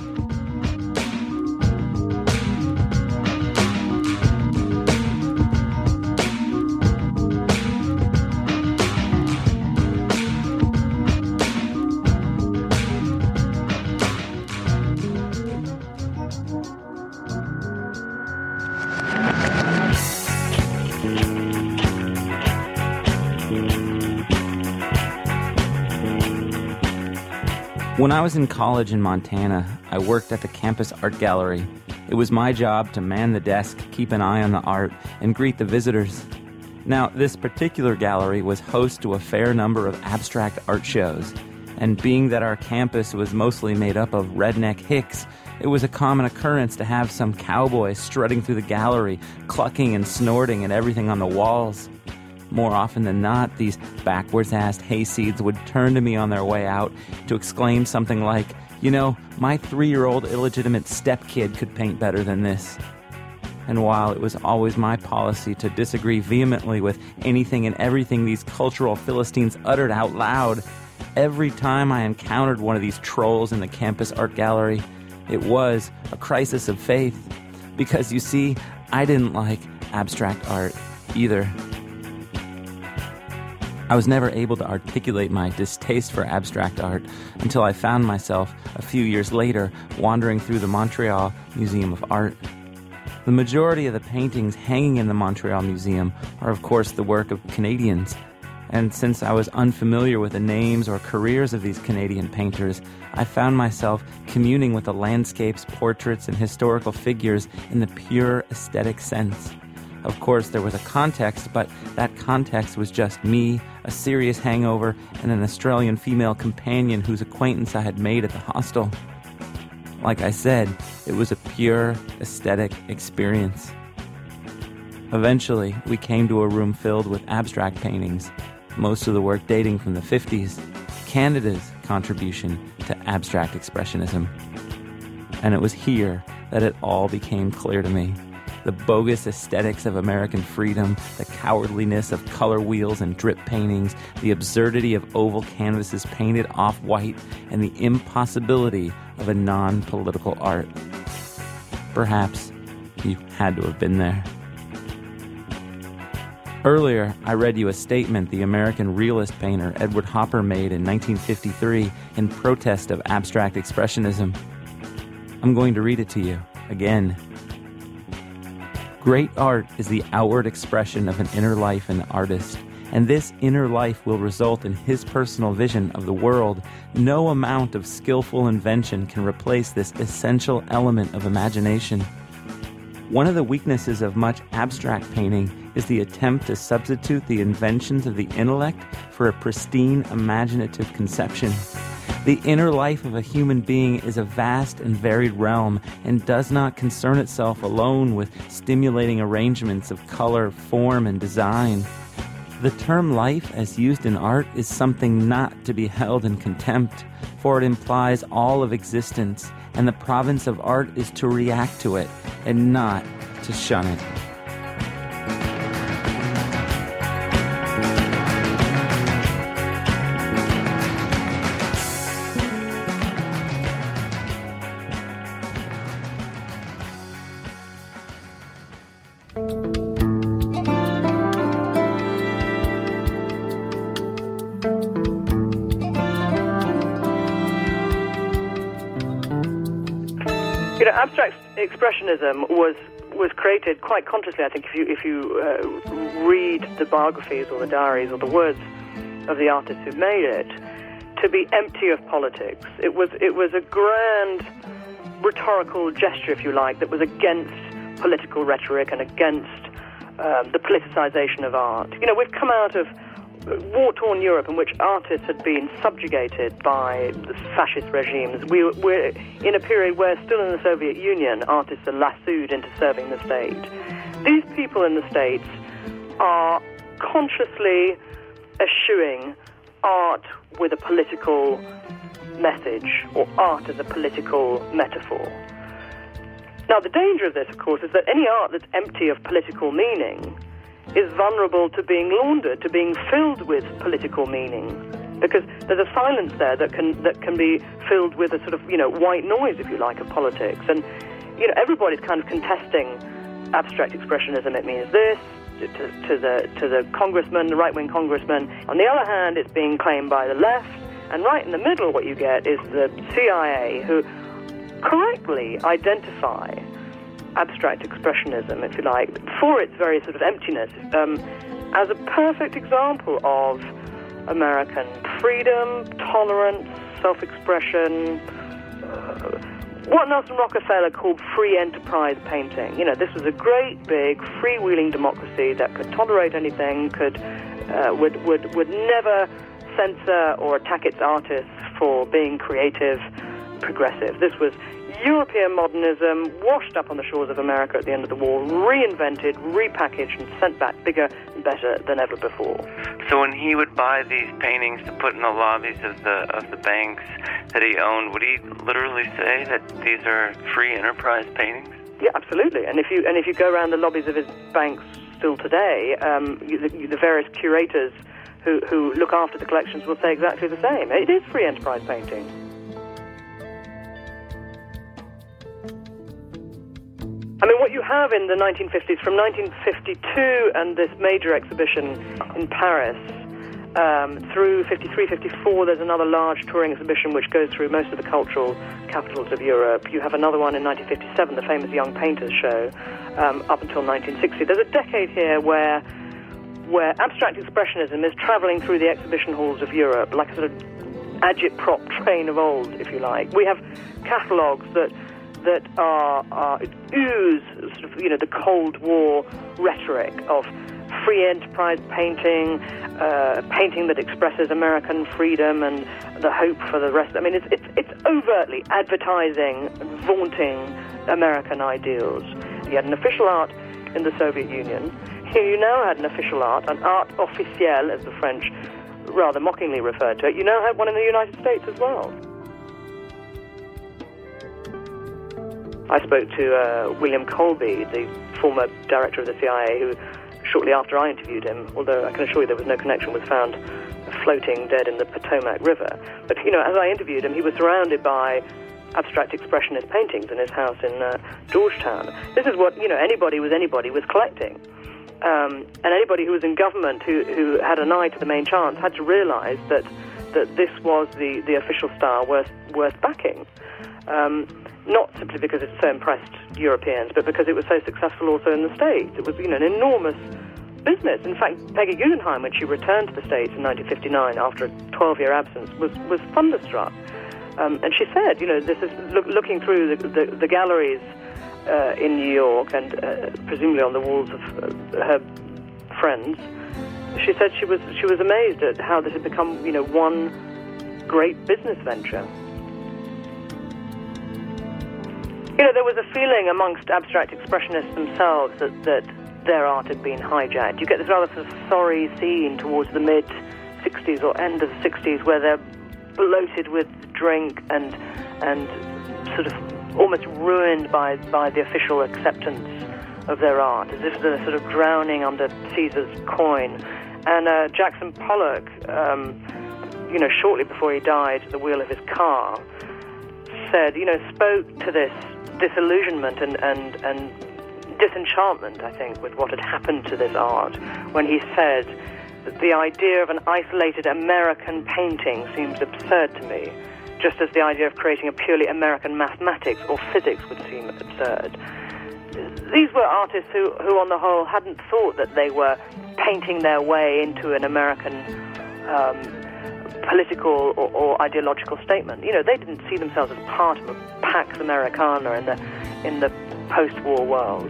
When I was in college in Montana, I worked at the campus art gallery. It was my job to man the desk, keep an eye on the art, and greet the visitors. Now, this particular gallery was host to a fair number of abstract art shows, and being that our campus was mostly made up of redneck hicks, it was a common occurrence to have some cowboy strutting through the gallery, clucking and snorting at everything on the walls. More often than not, these backwards-assed hayseeds would turn to me on their way out to exclaim something like, you know, my three-year-old illegitimate stepkid could paint better than this. And while it was always my policy to disagree vehemently with anything and everything these cultural Philistines uttered out loud, every time I encountered one of these trolls in the campus art gallery, it was a crisis of faith. Because, you see, I didn't like abstract art either. I was never able to articulate my distaste for abstract art until I found myself, a few years later, wandering through the Montreal Museum of Art. The majority of the paintings hanging in the Montreal Museum are, of course, the work of Canadians. And since I was unfamiliar with the names or careers of these Canadian painters, I found myself communing with the landscapes, portraits, and historical figures in the pure aesthetic sense. Of course, there was a context, but that context was just me, a serious hangover, and an Australian female companion whose acquaintance I had made at the hostel. Like I said, it was a pure aesthetic experience. Eventually, we came to a room filled with abstract paintings, most of the work dating from the fifties, Canada's contribution to abstract expressionism. And it was here that it all became clear to me. The bogus aesthetics of American freedom, the cowardliness of color wheels and drip paintings, the absurdity of oval canvases painted off-white, and the impossibility of a non-political art. Perhaps you had to have been there. Earlier, I read you a statement the American realist painter Edward Hopper made in nineteen fifty-three in protest of abstract expressionism. I'm going to read it to you again. Great art is the outward expression of an inner life in the artist, and this inner life will result in his personal vision of the world. No amount of skillful invention can replace this essential element of imagination. One of the weaknesses of much abstract painting is the attempt to substitute the inventions of the intellect for a pristine imaginative conception. The inner life of a human being is a vast and varied realm and does not concern itself alone with stimulating arrangements of color, form, and design. The term life as used in art is something not to be held in contempt, for it implies all of existence, and the province of art is to react to it and not to shun it. You know, abstract expressionism was was created quite consciously, I think, if you if you uh, read the biographies or the diaries or the words of the artists who made it, to be empty of politics. It was it was a grand rhetorical gesture, if you like, that was against political rhetoric and against um, the politicization of art. You know, we've come out of war-torn Europe in which artists had been subjugated by the fascist regimes. We, we're in a period where, still in the Soviet Union, artists are lassoed into serving the state. These people in the States are consciously eschewing art with a political message, or art as a political metaphor. Now, the danger of this, of course, is that any art that's empty of political meaning is vulnerable to being laundered, to being filled with political meaning, because there's a silence there that can that can be filled with a sort of, you know, white noise, if you like, of politics. And, you know, everybody's kind of contesting abstract expressionism. It means this to, to the to the congressman, the right-wing congressman. On the other hand, it's being claimed by the left, and right in the middle, what you get is the C I A, who correctly identify abstract expressionism, if you like, for its very sort of emptiness, um, as a perfect example of American freedom, tolerance, self-expression, uh, what Nelson Rockefeller called free enterprise painting. You know, this was a great, big, freewheeling democracy that could tolerate anything, could uh, would would would never censor or attack its artists for being creative, progressive. This was European modernism washed up on the shores of America at the end of the war, reinvented, repackaged, and sent back bigger and better than ever before. So when he would buy these paintings to put in the lobbies of the of the banks that he owned, would he literally say that these are free enterprise paintings? Yeah, absolutely. And if you and if you go around the lobbies of his banks still today, um, you, the, the various curators who who look after the collections will say exactly the same. It is free enterprise painting. I mean, what you have in the nineteen fifties, from nineteen fifty-two and this major exhibition in Paris, um, through fifty-three, fifty-four, there's another large touring exhibition which goes through most of the cultural capitals of Europe. You have another one in nineteen fifty-seven, the famous Young Painters Show, um, up until nineteen sixty. There's a decade here where where abstract expressionism is traveling through the exhibition halls of Europe like a sort of agitprop train of old, if you like. We have catalogues that that are, are ooze sort of, you know, the Cold War rhetoric of free enterprise painting, uh, painting that expresses American freedom and the hope for the rest. I mean, it's it's, it's overtly advertising, vaunting American ideals. You had an official art in the Soviet Union. You now had an official art, an art officiel, as the French rather mockingly referred to it. You now have one in the United States as well. I spoke to uh, William Colby, the former director of the C I A, who shortly after I interviewed him, although I can assure you there was no connection, was found floating dead in the Potomac River. But, you know, as I interviewed him, he was surrounded by abstract expressionist paintings in his house in uh, Georgetown. This is what, you know, anybody was anybody was collecting. Um, and anybody who was in government who, who had an eye to the main chance had to realize that, that this was the, the official style worth, worth backing. Um, Not simply because it so impressed Europeans, but because it was so successful also in the States. It was, you know, an enormous business. In fact, Peggy Guggenheim, when she returned to the States in nineteen fifty-nine after a twelve-year absence, was, was thunderstruck. Um, and she said, you know, this is look, looking through the, the, the galleries uh, in New York and uh, presumably on the walls of uh, her friends. She said she was she was amazed at how this had become, you know, one great business venture. You know, there was a feeling amongst abstract expressionists themselves that, that their art had been hijacked. You get this rather sort of sorry scene towards the mid-sixties or end of the sixties where they're bloated with drink and and sort of almost ruined by, by the official acceptance of their art, as if they're sort of drowning under Caesar's coin. And uh, Jackson Pollock, um, you know, shortly before he died at the wheel of his car, said, you know, spoke to this disillusionment and, and, and disenchantment, I think, with what had happened to this art, when he said that the idea of an isolated American painting seems absurd to me, just as the idea of creating a purely American mathematics or physics would seem absurd. These were artists who, who on the whole, hadn't thought that they were painting their way into an American um, political or, or ideological statement. You know, they didn't see themselves as part of a Pax Americana in the in the post-war world.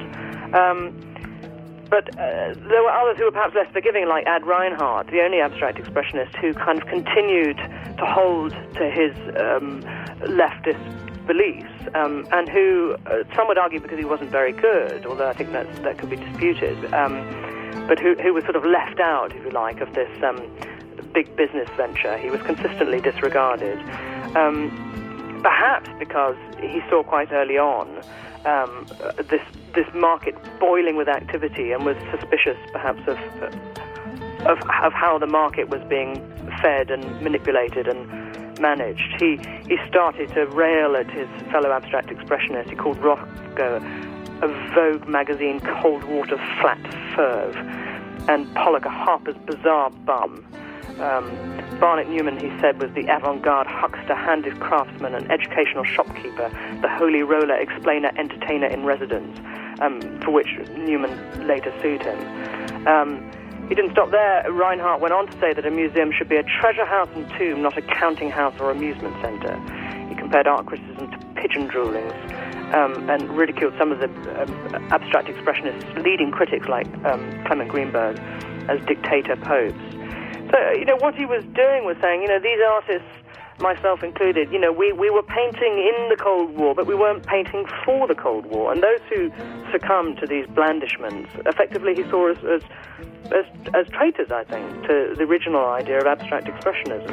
Um, but uh, there were others who were perhaps less forgiving, like Ad Reinhardt, the only abstract expressionist who kind of continued to hold to his um, leftist beliefs, um, and who, uh, some would argue because he wasn't very good, although I think that's, that could be disputed, um, but who, who was sort of left out, if you like, of this um, big business venture. He was consistently disregarded, um, perhaps because he saw quite early on um, this this market boiling with activity and was suspicious, perhaps, of, of of how the market was being fed and manipulated and managed. He he started to rail at his fellow abstract expressionists. He called Rothko a Vogue magazine cold water flat ferve, and Pollock a Harper's Bazaar bum. Um, Barnett Newman, he said, was the avant-garde huckster, handicraftsman, and educational shopkeeper, the holy roller, explainer, entertainer in residence, um, for which Newman later sued him. Um, he didn't stop there. Reinhardt went on to say that a museum should be a treasure house and tomb, not a counting house or amusement centre. He compared art criticism to pigeon droolings, um, and ridiculed some of the um, abstract expressionists' leading critics like um, Clement Greenberg as dictator popes. So, you know, what he was doing was saying, you know, these artists, myself included, you know, we, we were painting in the Cold War, but we weren't painting for the Cold War. And those who succumbed to these blandishments, effectively he saw as, as, as, as traitors, I think, to the original idea of abstract expressionism.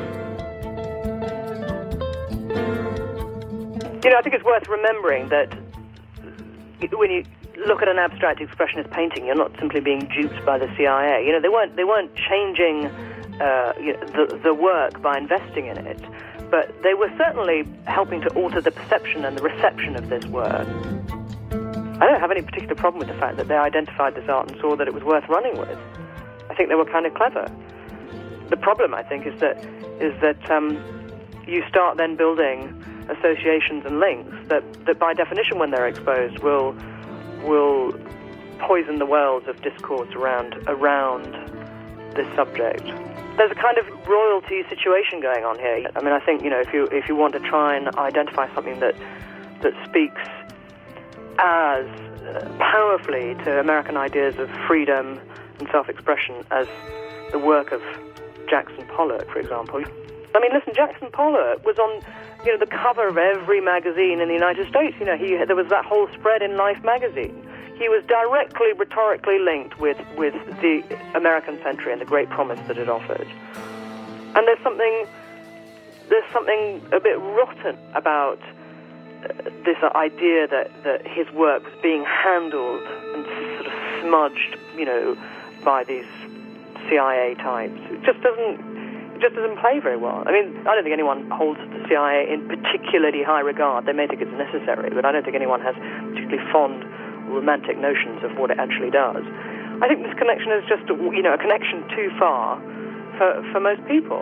You know, I think it's worth remembering that when you look at an abstract expressionist painting, you're not simply being duped by the C I A. You know, they weren't, they weren't changing Uh, you know, the, the work by investing in it, but they were certainly helping to alter the perception and the reception of this work. I don't have any particular problem with the fact that they identified this art and saw that it was worth running with. I think they were kind of clever. The problem, I think, is that is that um, you start then building associations and links that, that by definition, when they're exposed, will will poison the wells of discourse around around this subject. There's a kind of royalty situation going on here. I mean, I think, you know, if you if you want to try and identify something that that speaks as powerfully to American ideas of freedom and self-expression as the work of Jackson Pollock, for example. I mean, listen, Jackson Pollock was on, you know, the cover of every magazine in the United States. You know, he there was that whole spread in Life magazine. He was directly, rhetorically linked with, with the American century and the great promise that it offered. And there's something, there's something a bit rotten about uh, this idea that, that his work was being handled and sort of smudged, you know, by these C I A types. It just doesn't, it just doesn't play very well. I mean, I don't think anyone holds the C I A in particularly high regard. They may think it's necessary, but I don't think anyone has particularly fond romantic notions of what it actually does. I think this connection is just, you know, a connection too far for, for most people.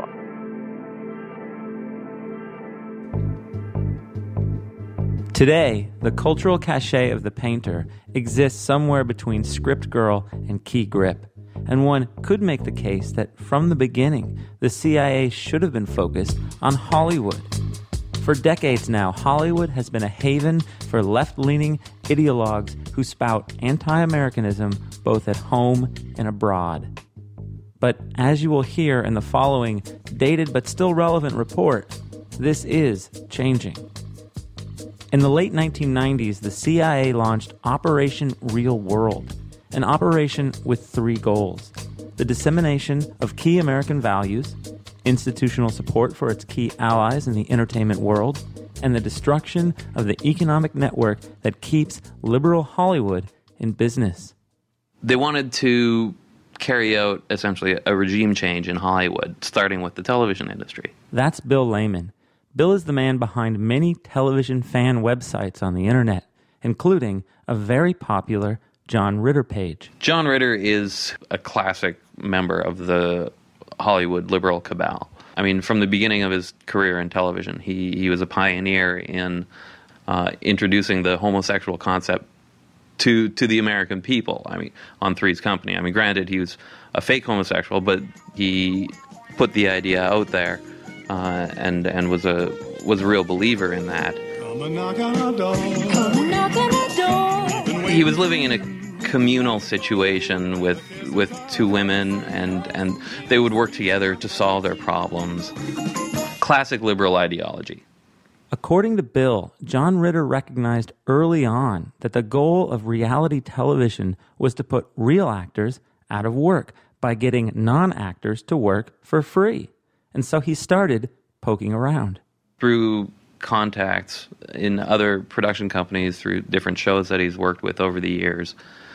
Today, the cultural cachet of the painter exists somewhere between Script Girl and Key Grip, and one could make the case that from the beginning, the C I A should have been focused on Hollywood. For decades now, Hollywood has been a haven for left-leaning ideologues who spout anti-Americanism both at home and abroad. But as you will hear in the following dated but still relevant report, this is changing. In the late nineteen nineties, the C I A launched Operation Real World, an operation with three goals: the dissemination of key American values, institutional support for its key allies in the entertainment world, and the destruction of the economic network that keeps liberal Hollywood in business. They wanted to carry out essentially a regime change in Hollywood, starting with the television industry. That's Bill Lehman. Bill is the man behind many television fan websites on the internet, including a very popular John Ritter page. John Ritter is a classic member of the Hollywood liberal cabal. I mean, from the beginning of his career in television, he, he was a pioneer in uh, introducing the homosexual concept to to the American people. I mean, on Three's Company. I mean, granted, he was a fake homosexual, but he put the idea out there uh, and and was a was a real believer in that. Come and knock on our door. Come and knock on our door. He was living in a communal situation with with two women, and and they would work together to solve their problems. Classic liberal ideology. According to Bill, John Ritter recognized early on that the goal of reality television was to put real actors out of work by getting non-actors to work for free. And so he started poking around. Through contacts in other production companies, through different shows that he's worked with over the years,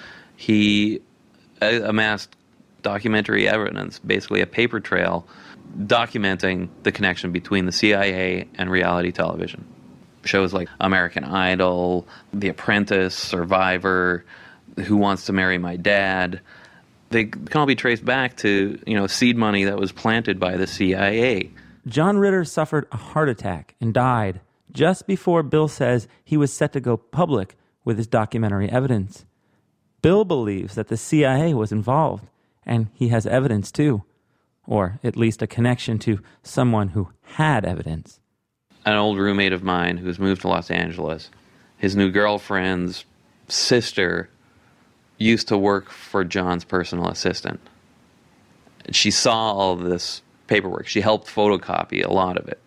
he amassed documentary evidence, basically a paper trail, documenting the connection between the C I A and reality television. Shows like American Idol, The Apprentice, Survivor, Who Wants to Marry My Dad, they can all be traced back to, you know, seed money that was planted by the C I A. John Ritter suffered a heart attack and died just before Bill says he was set to go public with his documentary evidence. Bill believes that the C I A was involved, and he has evidence too. Or at least a connection to someone who had evidence. An old roommate of mine who's moved to Los Angeles, his new girlfriend's sister used to work for John's personal assistant. She saw all of this paperwork. She helped photocopy a lot of it.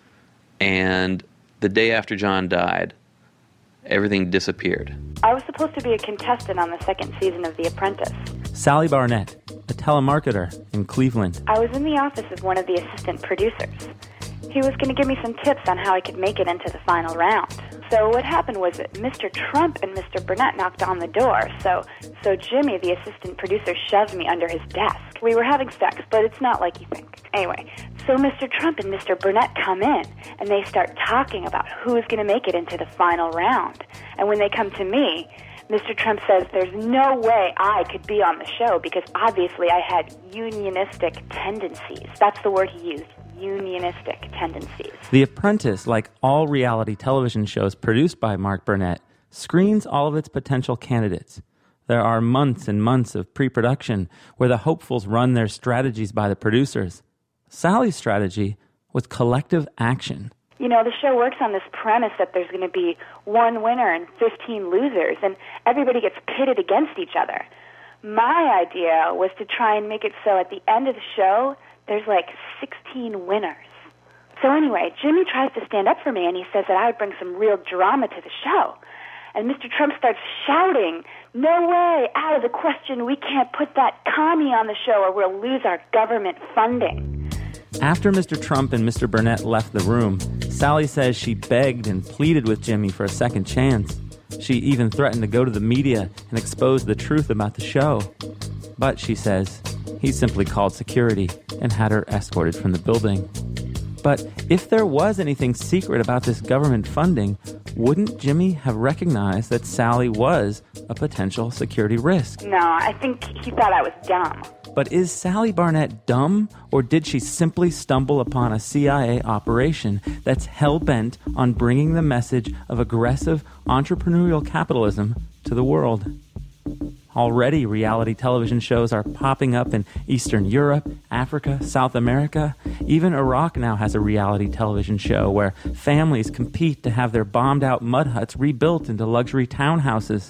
And the day after John died, everything disappeared. I was supposed to be a contestant on the second season of The Apprentice. Sally Barnett, a telemarketer in Cleveland. I was in the office of one of the assistant producers. He was going to give me some tips on how I could make it into the final round. So what happened was that Mister Trump and Mister Burnett knocked on the door. So so Jimmy, the assistant producer, shoved me under his desk. We were having sex, but it's not like you think. Anyway, so Mister Trump and Mister Burnett come in, and they start talking about who's going to make it into the final round. And when they come to me, Mister Trump says there's no way I could be on the show because obviously I had unionistic tendencies. That's the word he used, unionistic tendencies. The Apprentice, like all reality television shows produced by Mark Burnett, screens all of its potential candidates. There are months and months of pre-production where the hopefuls run their strategies by the producers. Sally's strategy was collective action. You know, the show works on this premise that there's going to be one winner and fifteen losers, and everybody gets pitted against each other. My idea was to try and make it so at the end of the show, there's like sixteen winners. So anyway, Jimmy tries to stand up for me, and he says that I would bring some real drama to the show. And Mister Trump starts shouting, "No way, out of the question, we can't put that commie on the show or we'll lose our government funding." After Mister Trump and Mister Burnett left the room, Sally says she begged and pleaded with Jimmy for a second chance. She even threatened to go to the media and expose the truth about the show. But, she says, he simply called security and had her escorted from the building. But if there was anything secret about this government funding, wouldn't Jimmy have recognized that Sally was a potential security risk? No, I think he thought I was dumb. But is Sally Barnett dumb, or did she simply stumble upon a C I A operation that's hell-bent on bringing the message of aggressive entrepreneurial capitalism to the world? Already, reality television shows are popping up in Eastern Europe, Africa, South America. Even Iraq now has a reality television show where families compete to have their bombed-out mud huts rebuilt into luxury townhouses.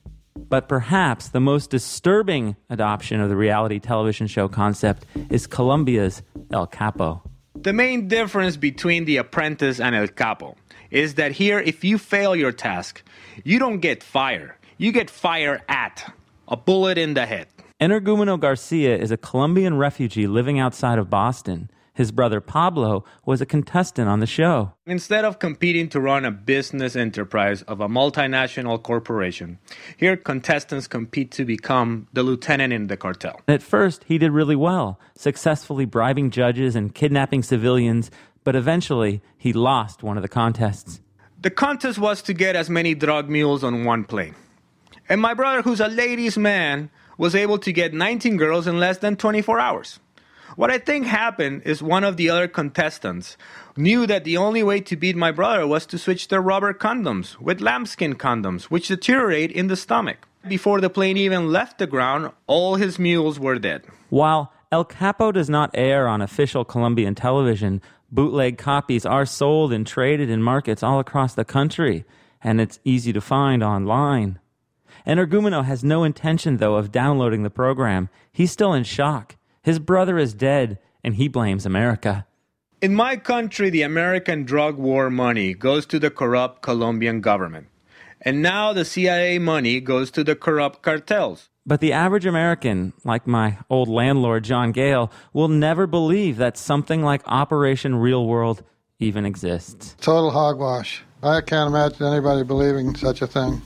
But perhaps the most disturbing adoption of the reality television show concept is Colombia's El Capo. The main difference between The Apprentice and El Capo is that here, if you fail your task, you don't get fired. You get fired at. A bullet in the head. Energumeno Garcia is a Colombian refugee living outside of Boston. His brother Pablo was a contestant on the show. Instead of competing to run a business enterprise of a multinational corporation, here contestants compete to become the lieutenant in the cartel. At first, he did really well, successfully bribing judges and kidnapping civilians, but eventually he lost one of the contests. The contest was to get as many drug mules on one plane. And my brother, who's a ladies' man, was able to get nineteen girls in less than twenty-four hours. What I think happened is one of the other contestants knew that the only way to beat my brother was to switch their rubber condoms with lambskin condoms, which deteriorate in the stomach. Before the plane even left the ground, all his mules were dead. While El Capo does not air on official Colombian television, bootleg copies are sold and traded in markets all across the country, and it's easy to find online. Energumeno has no intention, though, of downloading the program. He's still in shock. His brother is dead, and he blames America. In my country, the American drug war money goes to the corrupt Colombian government. And now the C I A money goes to the corrupt cartels. But the average American, like my old landlord John Gale, will never believe that something like Operation Real World even exists. Total hogwash. I can't imagine anybody believing such a thing.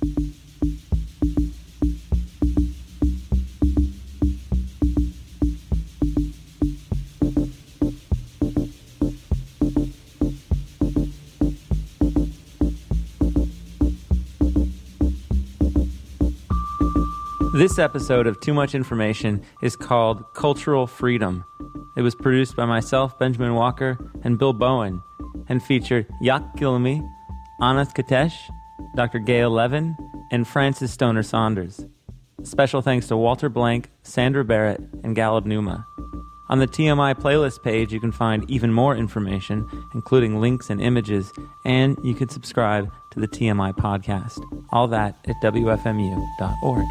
This episode of Too Much Information is called Cultural Freedom. It was produced by myself, Benjamin Walker, and Bill Bowen, and featured Yak Gilamy, Anas Katesh, Doctor Gail Levin, and Francis Stoner Saunders. Special thanks to Walter Blank, Sandra Barrett, and Gallup Numa. On the T M I playlist page, you can find even more information, including links and images, and you can subscribe to the T M I podcast. All that at W F M U dot org.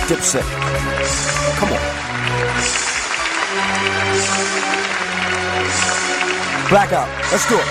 Dipset. Come on. Blackout. Let's do it.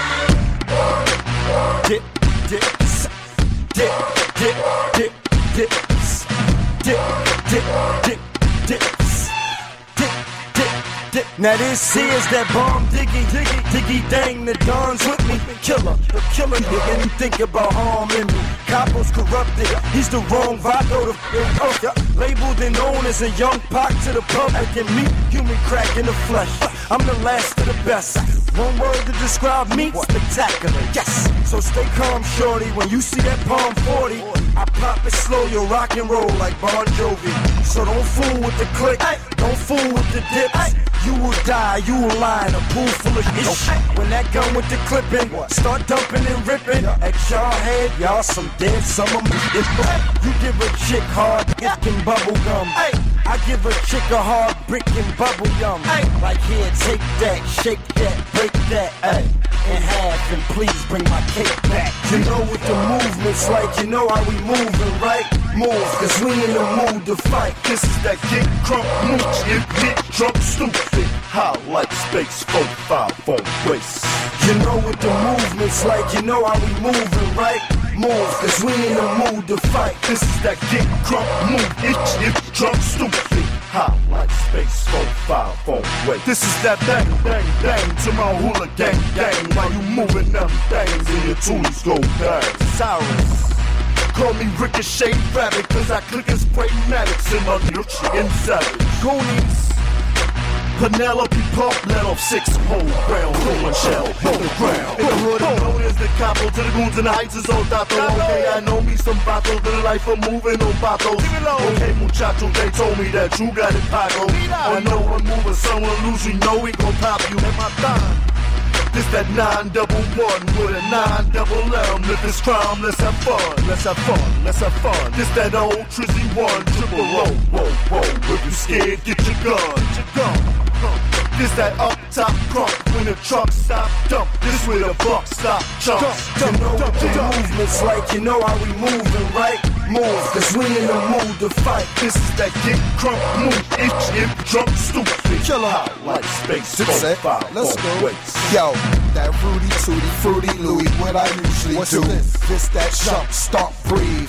Dip, dip, dip, dip, dip, dip, dip, dip, dip, dip, dip, dip, dip. Now this here's that bomb diggy, diggy, diggy dang. The Don's with me. Killer, the killer nigga. You think about harming me. Capo's corrupted. He's the wrong Vago. The oh, yeah. Labeled and known as a young Pac to the public and me, human crack in the flesh. I'm the last of the best. One word to describe me, spectacular, yes. So stay calm, shorty, when you see that Palm forty. I pop it slow, you rock and roll like Bon Jovi. So don't fool with the click, don't fool with the dips. You will die, you will lie in a pool full of ish. When that gun with the clipping, start dumping and ripping. At y'all head, y'all some dead, some of me. You give a chick hard, fucking bubble gum. I give a chick a hard brick and bubble yum. Like here, take that, shake that, break that, ay, in half, and please bring my cake back. You know what the movement's like, you know how we moving, right? Move, cause we in the mood to fight. This is that get crunk, mooch, and get drunk, stupid. How like space, four, five, four, race. You know what the movement's like, you know how we moving, right? Move, cause we in the mood to fight. This is that get crunk, move, itch, itch, drunk, stupid. How like space, four, five, four, wait. This is that bang, bang, bang to my hula gang, gang. While you moving them things and your tunes go bang. Cyrus. Call me Ricochet Rabbit, cause I click and spray Maddox in my nutrient and savage. Goonies, Penelope Pump let off six whole round, rolling shell, hit the ground. In the hood, I'm known as the capo, to the goons and the heights is old dato. Okay, I know me some battles, the life of moving on battles. Okay, muchacho, they told me that you got it, Paco. I know I'm moving, someone lose, you know we gon' pop you at my time. This that nine double one with a nine double M. If it's crime, let's have fun, let's have fun, let's have fun. This that old Trizzy one triple roll, whoa, whoa. If you scared, get your gun, get your gun. Huh. This that up top crunk when the truck stop dump. This where the buck stop chumps. You know what the movement's like, you know how we moving, right? Move, cause we in the mood to fight. This is that get crunk move, itch, if drunk, stupid. Killer hot like space, four, five, let's go. Yo, that Rudy Tooty, Fruity Louie, what I usually What's do. This? This that jump, stomp, breathe.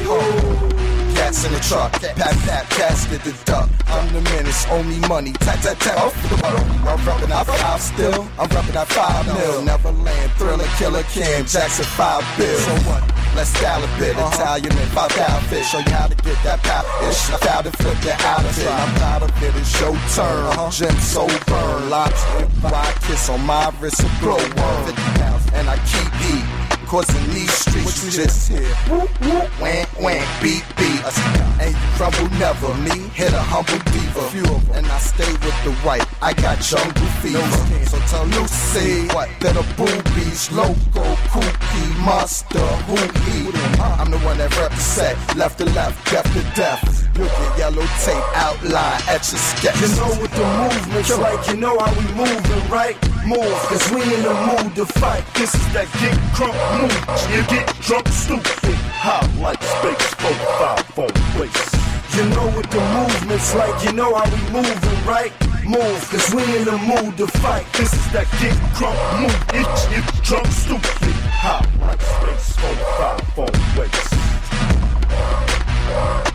Oh. Cats in the truck, pat, pat, casket the duck. I'm the menace, owe me money, tat, tat, tat. Off the butter. I'm reppin' that five still, I'm reppin' that five mil. Neverland, Thriller, Killer, Cam, Jackson, five bill. So what? Let's style a bit, uh-huh. Italian and five down fish. Show you how to get that power-ish. I found to flip that out of it. I'm proud of it, it's your turn. Uh-huh. Gem so burn, lobster, wide kiss on my wrist, a blow worm. fifty pounds, and I keep heat. Cause in these streets you just hear whoop whoop wham wham beat beat. And you crumble never, me hit a humble diva. And I stay with the white, I got jungle fever. So tell Lucy what that a boobies, loco, kooky, monster, who he. I'm the one that represent left to left, death to death. Look at yellow tape outline at your sketch. You know what the movement's like, you know how we moving, right? Move, cause we in the mood to fight. This is that get crunk move, you get drunk, stupid. Hot like space, four, five, four, race. You know what the movement's like, you know how we moving, right? Move, cause we in the mood to fight. This is that get crunk move, itch, itch, drunk, stupid. Hot like space, four, five, four, race.